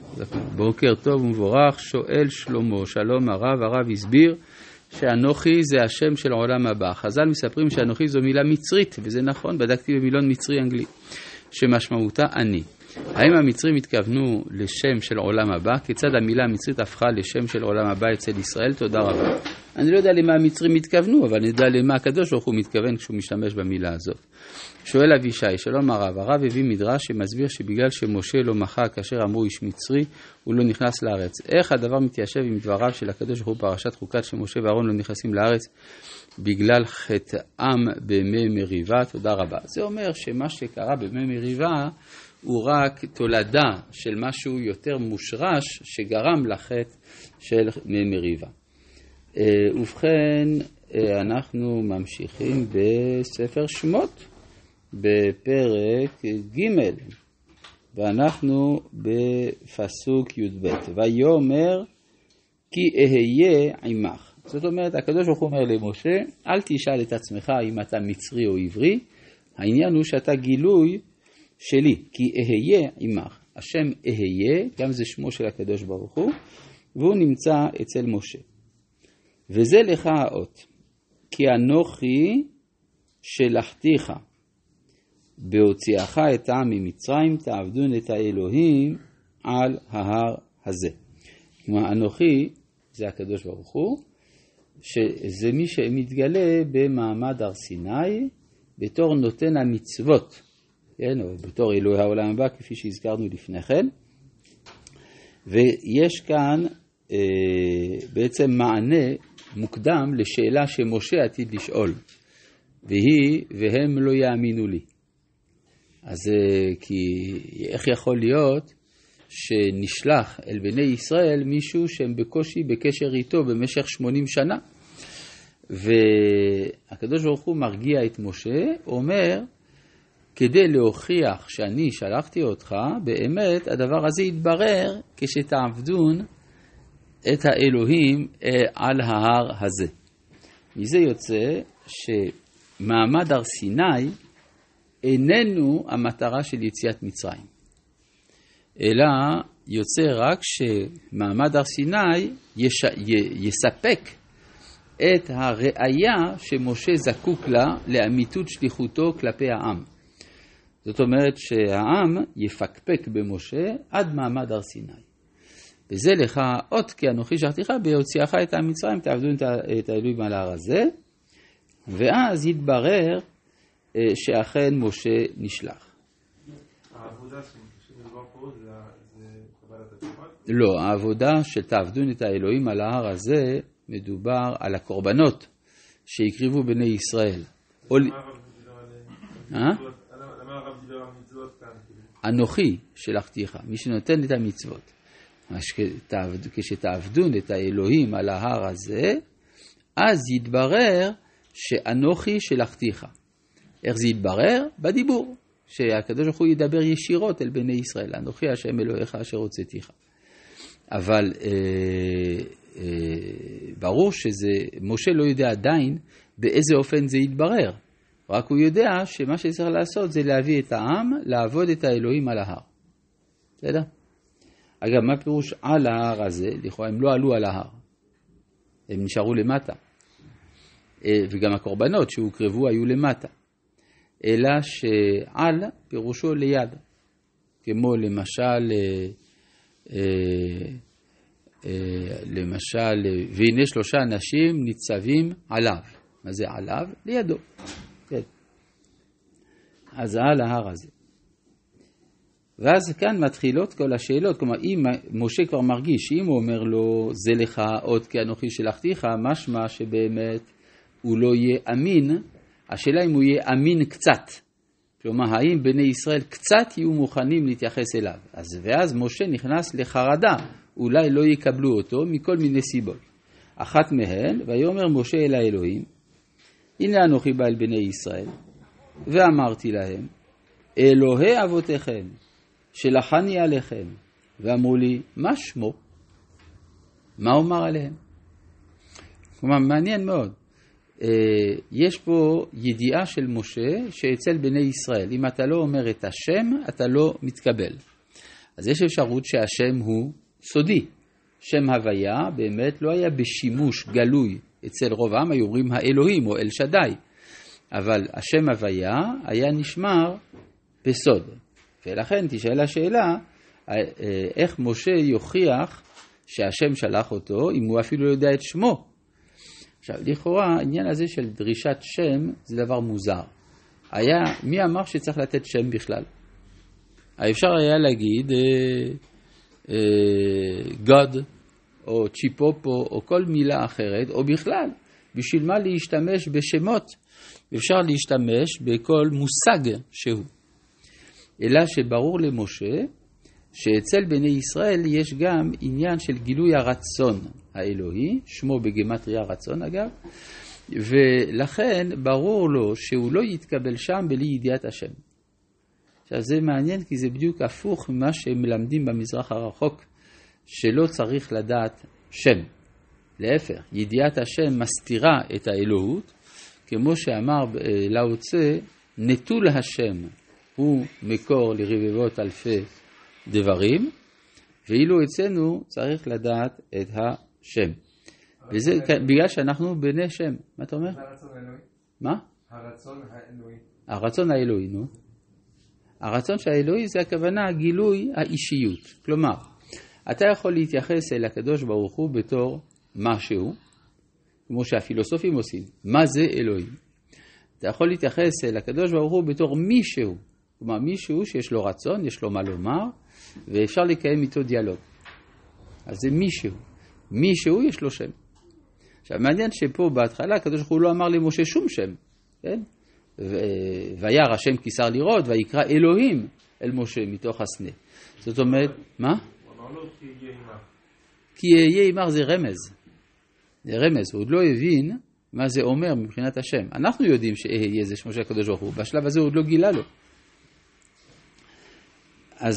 בוקר טוב ומבורך, שואל שלמה, שלום הרב הסביר שאנוכי זה השם של העולם הבא. חז"ל מספרים שאנוכי זו מילה מצרית, וזה נכון, בדקתי במילון מצרי אנגלי, שמשמעותה אני. האם המצרים התכוונו לשם של עולם הבא? כיצד המילה המצרית הפכה לשם של עולם הבא אצל ישראל? תודה רבה. אני לא יודע למה המצרים התכוונו, אבל אני יודע למה הקדוש ברוך הוא מתכוון כשהוא משתמש במילה הזאת. שואל אבישי, שלום הרב הביא מדרש שמסביר שבגלל שמשה לא מחה כאשר אמרו איש מצרי, הוא לא נכנס לארץ. איך הדבר מתיישב עם דבריו של הקדוש ברוך הוא פרשת חוקת שמשה ואהרון לא נכנסים לארץ בגלל חטאם בימי מריבה? תודה רבה. זה אומר שמה שקרה בימי מריבה הוא רק תולדה של משהו יותר מושרש שגרם לחטא של מריבה. ובכן, אנחנו ממשיכים בספר שמות בפרק ג' ואנחנו בפסוק י"ב. ויאמר כי אהיה עמך. זאת אומרת, הקדוש ברוך הוא אומר למשה, אל תשאל את עצמך אם אתה מצרי או עברי, העניין הוא שאתה גילוי שלי, כי אהיה עמך. השם אהיה, גם זה שמו של הקדוש ברוך הוא, והוא נמצא אצל משה. וזה לך האות, כי אנוכי שלחתיך, בהוציאך את העם ממצרים, תעבדון את האלוהים על ההר הזה. כלומר, אנוכי זה הקדוש ברוך הוא, שזה מי שמתגלה במעמד הר סיני, בתור נותן המצוות, כן, או בתור אלוהי העולם הבא, כפי שהזכרנו לפני כן. ויש כאן בעצם מענה מוקדם לשאלה שמשה עתיד לשאול, והם לא יאמינו לי. אז כי איך יכול להיות שנשלח אל בני ישראל מישהו שהם בקושי בקשר איתו במשך 80 שנה? והקדוש ברוך הוא מרגיע את משה, אומר, כדי להוכיח שאני שלחתי אותך, באמת הדבר הזה יתברר כשתעבדון את האלוהים על ההר הזה. מזה יוצא שמעמד הר סיני איננו המטרה של יציאת מצרים, אלא יוצא רק שמעמד הר סיני יספק את הראיה שמשה זקוק לה לאמיתות שליחותו כלפי העם. זאת אומרת שהעם יפקפק במשה עד מעמד הר סיני. וזה לך אות כי אנוכי שלחתיך בהוציאך את העם מצרים, תעבדון את האלוהים על ההר הזה, ואז יתברר שאכן משה נשלח. העבודה שמדובר פה זה קבלת התורה? לא, העבודה שתעבדון את האלוהים על ההר הזה מדובר על הקורבנות שהקריבו בני ישראל. למה הרב דיבר על מצוות כאן? אנוכי שלחתיך, מי שנותן את המצוות. כשתעבדון את האלוהים על ההר הזה, אז יתברר שאנוכי שלחתיך. איך זה יתברר? בדיבור. שהקדוש ברוך הוא ידבר ישירות אל בני ישראל. אנוכי השם אלוהיך אשר הוצאתיך. אבל ברור משה לא יודע עדיין באיזה אופן זה יתברר. רק הוא יודע שמה שצריך לעשות זה להביא את העם לעבוד את האלוהים על ההר. בסדר? אגב, מה פירוש על ההר הזה? לכאורה הם לא עלו על ההר. הם נשארו למטה. וגם הקורבנות שהוקרבו היו למטה. אלא שעל פירושו ליד. כמו למשל, והנה 3 אנשים ניצבים עליו. מה זה עליו? לידו. כן. אז על ההר הזה. ואז כאן מתחילות כל השאלות, כלומר אם משה כבר מרגיש שאם הוא אומר לו זה לך עוד כי אנוכי שלחתיך, משמע שבאמת הוא לא יהיה אמין. השאלה אם הוא יהיה אמין קצת, כלומר האם בני ישראל קצת יהיו מוכנים להתייחס אליו. ואז משה נכנס לחרדה, אולי לא יקבלו אותו מכל מיני סיבות. אחת מהן, ויאמר משה אל האלוהים, הנה אנוכי בא אל בני ישראל ואמרתי להם, אלוהי אבותיכם שלחני עליכם, ואמרו לי, מה שמו? מה אומר עליהם? כלומר, מעניין מאוד. יש פה ידיעה של משה שאצל בני ישראל, אם אתה לא אומר את השם, אתה לא מתקבל. אז יש אפשרות שהשם הוא סודי. שם הוויה באמת לא היה בשימוש גלוי אצל רוב העם, היו אומרים האלוהים או אל שדי. אבל השם הוויה היה נשמר בסוד. ולכן תשאל השאלה, איך משה יוכיח שהשם שלח אותו, אם הוא אפילו לא יודע את שמו. עכשיו, לכאורה, העניין הזה של דרישת שם זה דבר מוזר. מי אמר שצריך לתת שם בכלל? אפשר היה להגיד God, או צ'יפופו, או כל מילה אחרת, או בכלל, בשביל מה להשתמש בשמות? אפשר להשתמש בכל מושג שהוא. אלא שברור למשה, שאצל בני ישראל יש גם עניין של גילוי הרצון האלוהי, שמו בגמטריה רצון אגב, ולכן ברור לו שהוא לא יתקבל שם בלי ידיעת השם. עכשיו זה מעניין כי זה בדיוק הפוך ממה שהם מלמדים במזרח הרחוק, שלא צריך לדעת שם. להפך, ידיעת השם מסתירה את האלוהות, כמו שאמר לאו צה, נטול השם הוא מקור לרבבות אלפי דברים, ואילו אצלנו צריך לדעת את השם. וזה בגלל שאנחנו בני שם. מה אתה אומר? הרצון האלוהי. מה? הרצון האלוהי. הרצון האלוהי, נו. הרצון של האלוהי זה הכוונה גילוי האישיות. כלומר, אתה יכול להתייחס אל הקדוש ברוך הוא בתור משהו, כמו שהפילוסופים עושים. מה זה אלוהים? אתה יכול להתייחס אל הקדוש ברוך הוא בתור מישהו. כלומר, מישהו שיש לו רצון, יש לו מה לומר, ואפשר לקיים איתו דיאלוג. אז זה מישהו. מישהו יש לו שם. עכשיו, מעניין שפה בהתחלה הקדוש ברוך הוא לא אמר למשה שום שם, כן? וירא השם כי שר לראות, ויקרא אלוהים אל משה מתוך הסנה. זאת אומרת, מה? הוא אמר לו כי יהיה עמך. כי יהיה עמך זה רמז. זה רמז, הוא עוד לא הבין מה זה אומר מבחינת השם. אנחנו יודעים שאהיה זה שמו של הקדוש ברוך הוא, בשלב הזה הוא עוד לא גילה לו. אז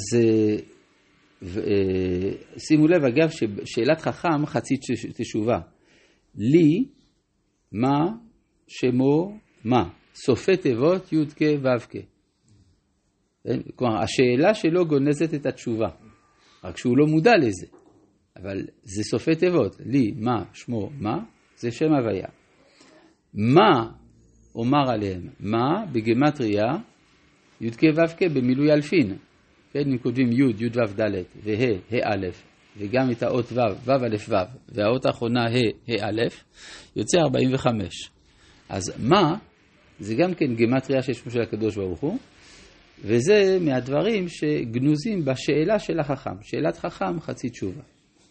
שימו לב אגב ששאלת חכם חצי תשובה. לי, מה, שמו, מה? סופי תיבות י' כ' ו' כ'. כלומר, השאלה שלו גונזת את התשובה. רק שהוא לא מודע לזה. אבל זה סופי תיבות. לי, מה, שמו, מה? זה שם הוויה. מה אומר עליהם? מה בגמטריה י' כ' ו' כ' במילוי אלפין. כן, אם כותבים י', י' ו' ד' וה', ה' א', וגם את האות ו', ו' א' ו', והאות האחרונה ה', ה' א', יוצא 45. אז מה, זה גם כן גמטריה של שמו של הקדוש ברוך הוא, וזה מהדברים שגנוזים בשאלה של החכם. שאלת חכם חצי תשובה.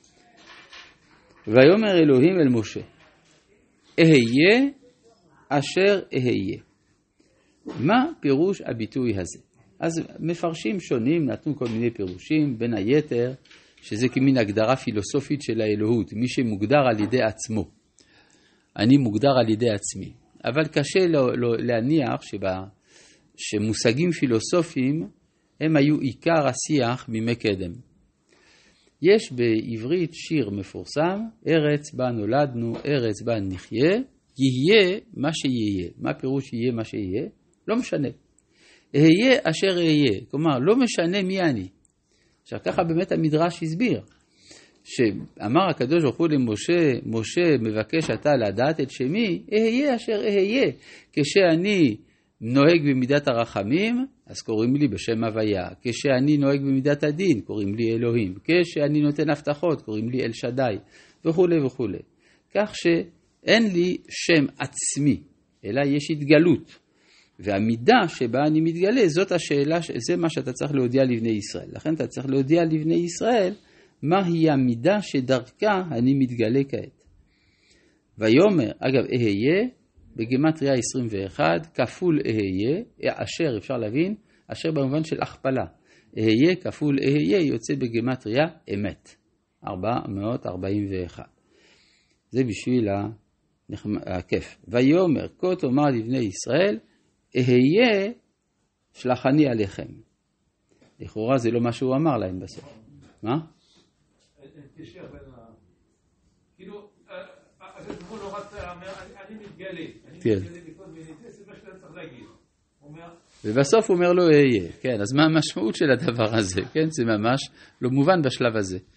ויאמר אלוהים אל משה, אהיה אשר אהיה. מה פירוש הביטוי הזה? אז מפרשים שונים נתנו כל מיני פירושים, בין היתר שזה כמין הגדרה פילוסופית של האלוהות, מי שמוגדר על ידי עצמו. אני מוגדר על ידי עצמי. אבל קשה להניח שמושגים פילוסופיים הם היו עיקר השיח מימי קדם. יש בעברית שיר מפורסם, ארץ בה נולדנו, ארץ בה נחיה, יהיה מה שיהיה. מה פירוש יהיה מה שיהיה? לא משנה. אהיה אשר אהיה, כלומר לא משנה מי אני. עכשיו ככה באמת המדרש הסביר, שאמר הקדוש ברוך הוא למשה, משה מבקש אתה לדעת את שמי, אהיה אשר אהיה. כשאני נוהג במידת הרחמים, אז קוראים לי בשם הוויה. כשאני נוהג במידת הדין, קוראים לי אלוהים. כשאני נותן הבטחות, קוראים לי אל שדי, וכו' וכו'. כך שאין לי שם עצמי, אלא יש התגלות. והמידה שבה אני מתגלה, זאת השאלה, זה מה שאתה צריך להודיע לבני ישראל. לכן אתה צריך להודיע לבני ישראל, מהי המידה שדרכה אני מתגלה כעת. ויאמר, אגב, אהיה, בגמטריה 21, כפול אהיה, אשר אפשר להבין, אשר במובן של הכפלה. אהיה כפול אהיה יוצא בגמטריה אמת. 441. זה בשביל הכיף. ויאמר, כה תאמר לבני ישראל, אהיה שלחני עליכם. לכאורה זה לא מה שהוא אמר להם בסוף. מה? תשאר בין כאילו, הקדוש לא רצה, אני מתגלה. אני מתגלה בכל מיני, זה מה שאתה צריך להגיד. הוא אומר, ובסוף הוא אומר לו אהיה. כן, אז מה המשמעות של הדבר הזה? כן, זה ממש לא מובן בשלב הזה.